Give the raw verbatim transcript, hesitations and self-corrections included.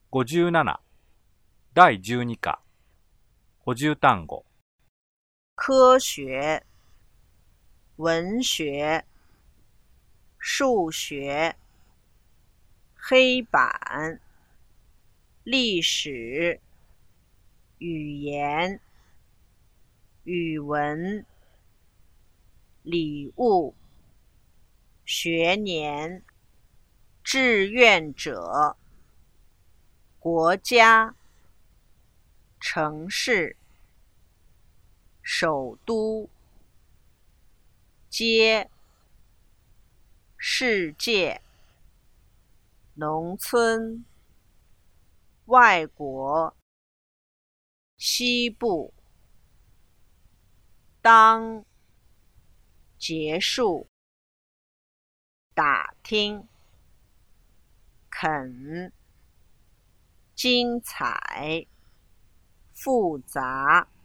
五十七だいじゅうに課補充単語科学、文学、数学、黑板、历史、语言、语文、礼物、学年、志愿者、国家、城市、首都、街、世界、农村、外国、西部、当、结束、打听、肯、精彩、复杂。